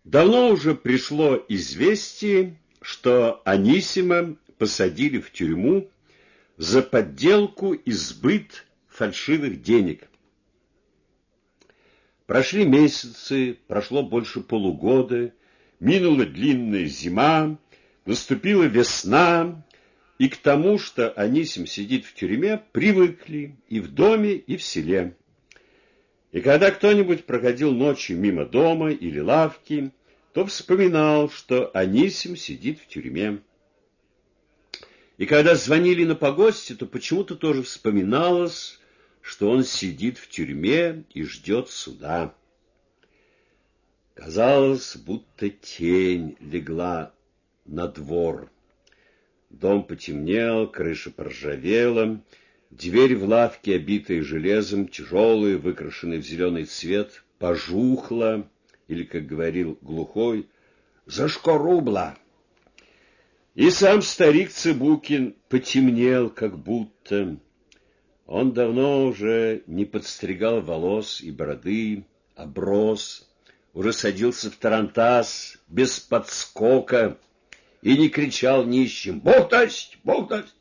Давно уже пришло известие, что Анисима посадили в тюрьму за подделку и сбыт фальшивых денег. Прошли месяцы, прошло больше полугода, минула длинная зима, наступила весна, и к тому, что Анисим сидит в тюрьме, привыкли и в доме, и в селе. И когда кто-нибудь проходил ночью мимо дома или лавки, то вспоминал, что Анисим сидит в тюрьме. И когда звонили на погосте, то почему-то тоже вспоминалось, что он сидит в тюрьме и ждет суда. Казалось, будто тень легла на двор. Дом потемнел, крыша поржавела, дверь в лавке, обитая железом, тяжелая, выкрашенная в зеленый цвет, пожухла, или, как говорил глухой, зашкорубла. И сам старик Цыбукин потемнел, как будто. Он давно уже не подстригал волос и бороды, оброс, уже садился в тарантас без подскока и не кричал нищим: «Бог даст! Бог даст!».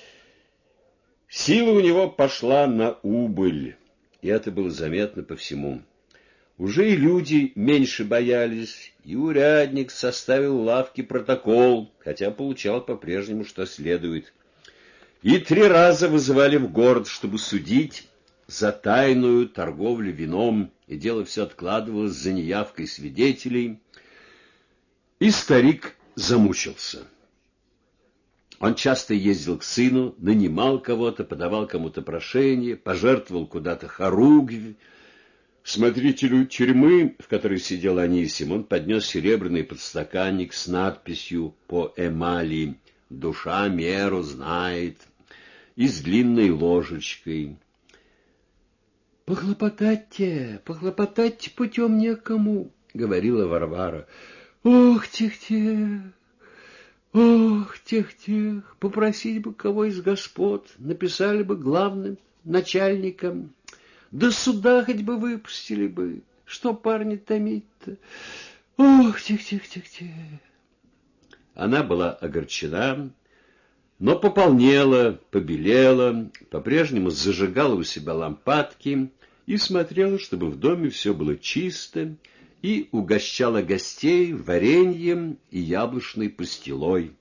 Сила у него пошла на убыль, и это было заметно по всему. Уже и люди меньше боялись, и урядник составил в лавке протокол, хотя получал по-прежнему, что следует. И 3 раза вызывали в город, чтобы судить за тайную торговлю вином, и дело все откладывалось за неявкой свидетелей. И старик замучился. Он часто ездил к сыну, нанимал кого-то, подавал кому-то прошение, пожертвовал куда-то хоругвь. Смотрителю тюрьмы, в которой сидел Анисим, он поднес серебряный подстаканник с надписью по эмали «Душа меру знает» и с длинной ложечкой. «Похлопотать-те путем некому», — говорила Варвара. «Ох, тех-тех, ох, тех-тех, попросить бы кого из господ, написали бы главным начальником». Да суда хоть бы выпустили бы. Что парни томить-то? Ох, тих-тих-тих-тих. Она была огорчена, но пополнела, побелела, по-прежнему зажигала у себя лампадки и смотрела, чтобы в доме все было чисто, и угощала гостей вареньем и яблочной пастилой.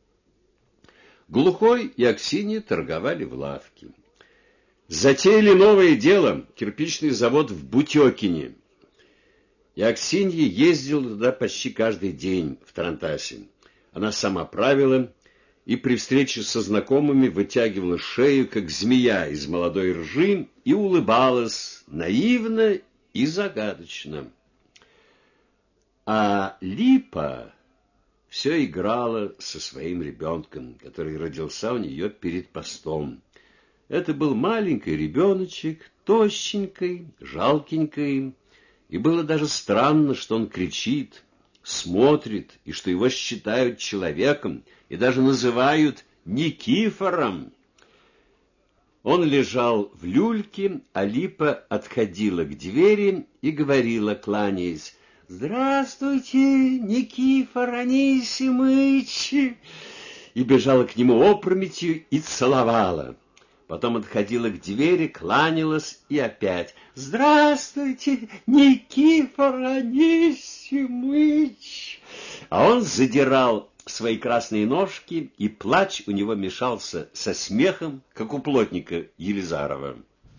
Глухой и Аксинья торговали в лавке. Затеяли новое дело — кирпичный завод в Бутёкине. И Аксинья ездила туда почти каждый день в тарантасе. Она сама правила и при встрече со знакомыми вытягивала шею, как змея из молодой ржи, и улыбалась наивно и загадочно. А Липа все играла со своим ребенком, который родился у нее перед постом. Это был маленький ребеночек, тощенький, жалкенький, и было даже странно, что он кричит, смотрит, и что его считают человеком, и даже называют Никифором. Он лежал в люльке, а Липа отходила к двери и говорила, кланяясь: «Здравствуйте, Никифор Анисимыч!» и бежала к нему опрометью и целовала. Потом отходила к двери, кланялась и опять: «Здравствуйте, Никифор Анисимыч!» А он задирал свои красные ножки, и плач у него мешался со смехом, как у плотника Елизарова.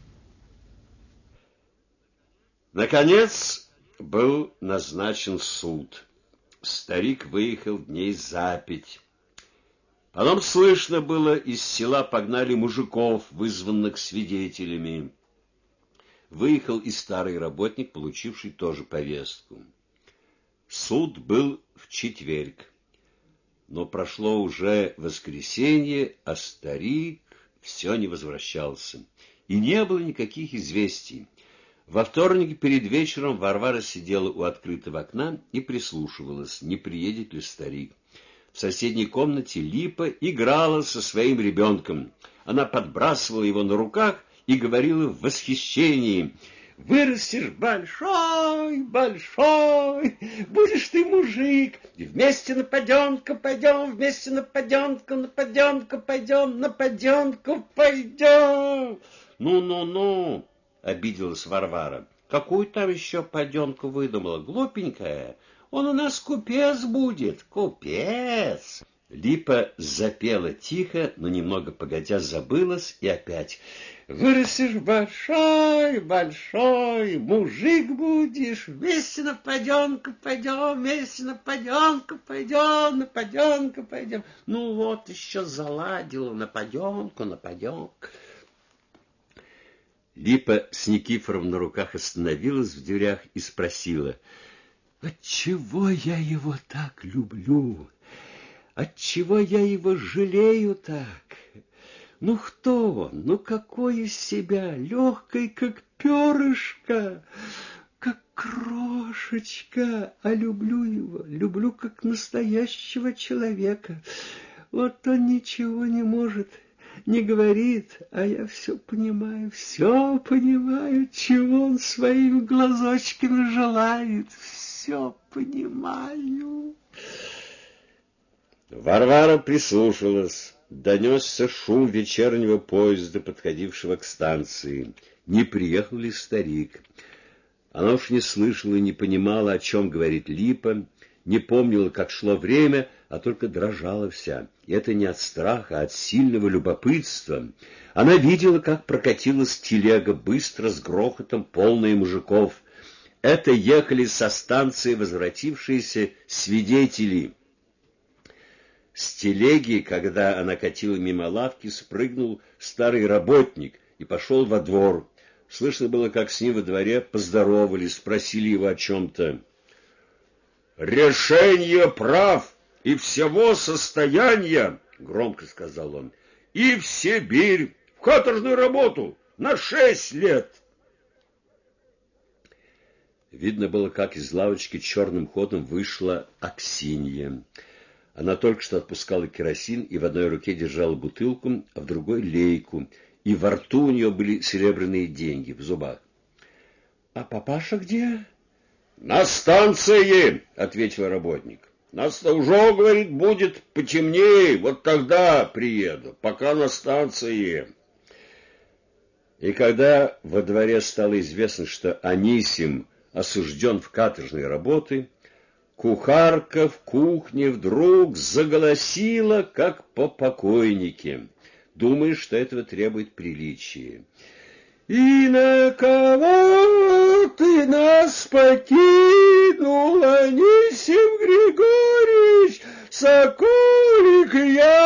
Наконец был назначен суд. Старик выехал дней за 5. Потом слышно было, из села погнали мужиков, вызванных свидетелями. Выехал и старый работник, получивший тоже повестку. Суд был в четверг, но прошло уже воскресенье, а старик все не возвращался, и не было никаких известий. Во вторник перед вечером Варвара сидела у открытого окна и прислушивалась, не приедет ли старик. В соседней комнате Липа играла со своим ребенком. Она подбрасывала его на руках и говорила в восхищении: Вырастешь большой, большой, будешь ты мужик, и вместе на паденка пойдем, вместе на паденка пойдем, на паденку пойдем. Ну, обиделась Варвара. Какую там еще паденку выдумала, глупенькая? Он у нас купец будет, купец. Липа запела тихо, но немного погодя забылась и опять. Вырастешь большой, большой, мужик будешь, вместе на паденку пойдем, вместе на паденку пойдем, на паденку пойдем. Ну вот еще заладила на паденку. Липа с Никифором на руках остановилась в дверях и спросила: «Отчего я его так люблю? Отчего я его жалею так? Ну кто он? Ну какой из себя? Легкий, как перышко, как крошечка. А люблю его, люблю как настоящего человека. Вот он ничего не может, не говорит, а я все понимаю, чего он своими глазочками желает. Все понимаю». Варвара прислушалась. Донесся шум вечернего поезда, подходившего к станции. Не приехал ли старик? Она уж не слышала и не понимала, о чем говорит Липа, не помнила, как шло время, а только дрожала вся. И это не от страха, а от сильного любопытства. Она видела, как прокатилась телега, быстро, с грохотом, полная мужиков. Это ехали со станции возвратившиеся свидетели. С телеги, когда она катила мимо лавки, спрыгнул старый работник и пошел во двор. Слышно было, как с ним во дворе поздоровались, спросили его о чем-то. «Решение прав и всего состояния, — громко сказал он, — и в Сибирь, в каторжную работу, на 6 лет. Видно было, как из лавочки черным ходом вышла Аксинья. Она только что отпускала керосин и в одной руке держала бутылку, а в другой лейку, и во рту у нее были серебряные деньги в зубах. — А папаша где? — На станции, — ответил работник. — Нас-то уже, говорит, будет потемнее, вот тогда приеду, пока на станции. И когда во дворе стало известно, что Анисим осужден в каторжные работы, кухарка в кухне вдруг заголосила, как по покойнике, думая, что этого требует приличия. «И на кого ты нас покинул, Анисим Григорьевич, соколик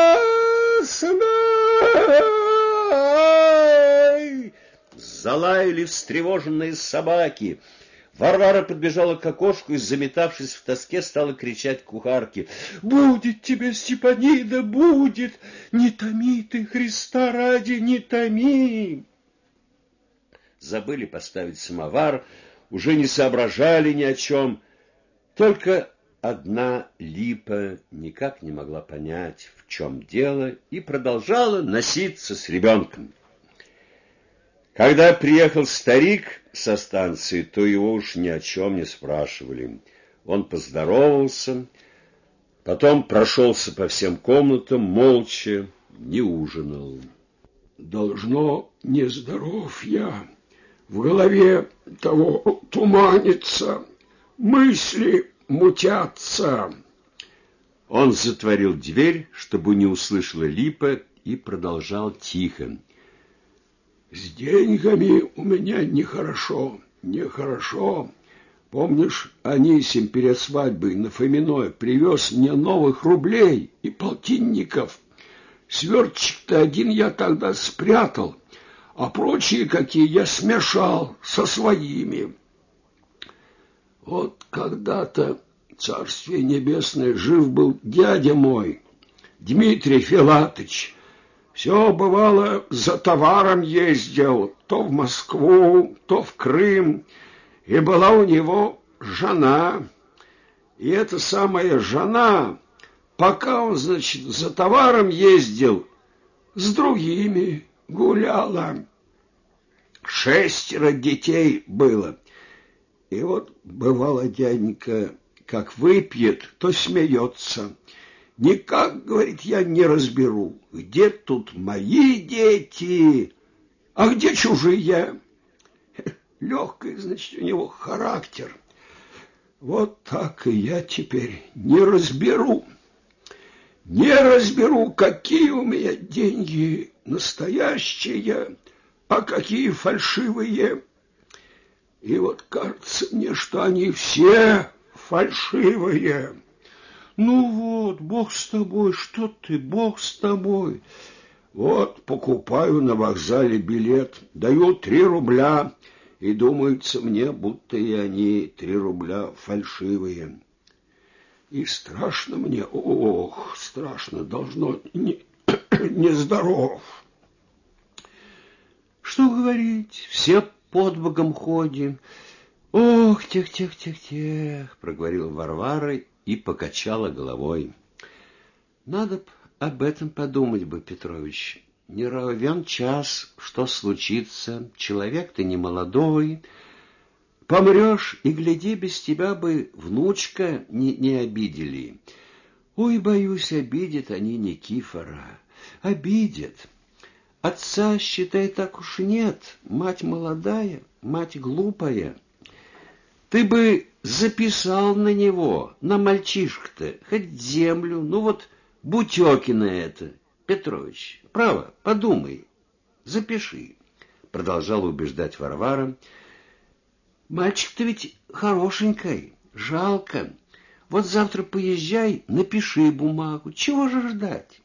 ясный!» Залаяли встревоженные собаки. Варвара подбежала к окошку и, заметавшись в тоске, стала кричать кухарке: «Будет тебе, Степанида, будет! Не томи ты, Христа ради, не томи!» Забыли поставить самовар, уже не соображали ни о чем. Только одна Липа никак не могла понять, в чем дело, и продолжала носиться с ребенком. Когда приехал старик со станции, то его уж ни о чем не спрашивали. Он поздоровался, потом прошелся по всем комнатам, молча, не ужинал. «Должно, нездоров я, в голове того туманится, мысли мутятся». Он затворил дверь, чтобы не услышала Липа, и продолжал тихо: «С деньгами у меня нехорошо. Помнишь, Анисим перед свадьбой на Фоминой привез мне новых рублей и полтинников? Свертчик-то один я тогда спрятал, а прочие какие я смешал со своими. Вот когда-то, царствие небесное, жив был дядя мой, Дмитрий Филатыч. Все, бывало, за товаром ездил, то в Москву, то в Крым, и была у него жена. И эта самая жена, пока он, значит, за товаром ездил, с другими гуляла. 6 детей было. И вот бывало дяденька, как выпьет, то смеется. Никак, говорит, я не разберу, где тут мои дети, а где чужие. Легкий, значит, у него характер. Вот так и я теперь не разберу. Не разберу, какие у меня деньги настоящие, а какие фальшивые. И вот кажется мне, что они все фальшивые. Ну вот, Бог с тобой, что ты, Бог с тобой. Вот покупаю на вокзале билет, даю 3 рубля, и думается мне, будто и они 3 рубля фальшивые. И страшно мне, ох, страшно, должно нездоров. Что говорить, все под богом ходим. Ох, тех, проговорила Варвара и покачала головой. Надо б об этом подумать бы, Петрович. Не равен час, что случится, человек ты не молодой. Помрешь, и, гляди, без тебя бы внучка не обидели. Ой, боюсь, обидят они Никифора. Обидят. Отца, считай, так уж нет. Мать молодая, мать глупая. Ты бы записал на него, на мальчишку-то, хоть землю, ну вот Бутёкина это, Петрович. Право, подумай, запиши, продолжала убеждать Варвара. Мальчик-то ведь хорошенький, жалко. Вот завтра поезжай, напиши бумагу. Чего же ждать?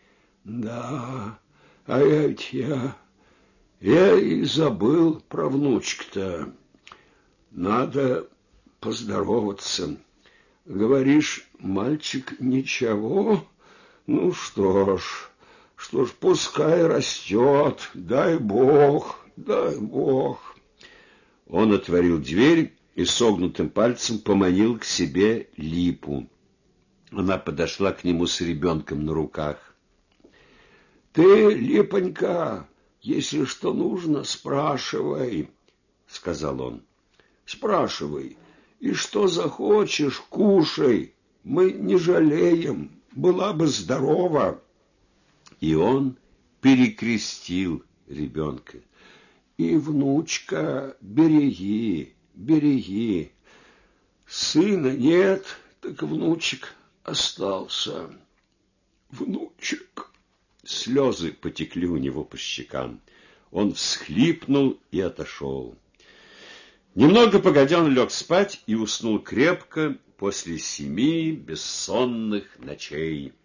Да, а ведь я и забыл про внучку-то. Надо поздороваться. Говоришь, мальчик ничего? Ну что ж, пускай растет, дай Бог, дай Бог. Он отворил дверь и согнутым пальцем поманил к себе Липу. Она подошла к нему с ребенком на руках. Ты, Липонька, если что нужно, спрашивай, сказал он. Спрашивай, и что захочешь, кушай, мы не жалеем, была бы здорова. И он перекрестил ребенка. И, внучка, береги, береги. Сына нет, так внучек остался. Внучек. Слезы потекли у него по щекам. Он всхлипнул и отошел. Немного погодя, он лег спать и уснул крепко после 7 бессонных ночей.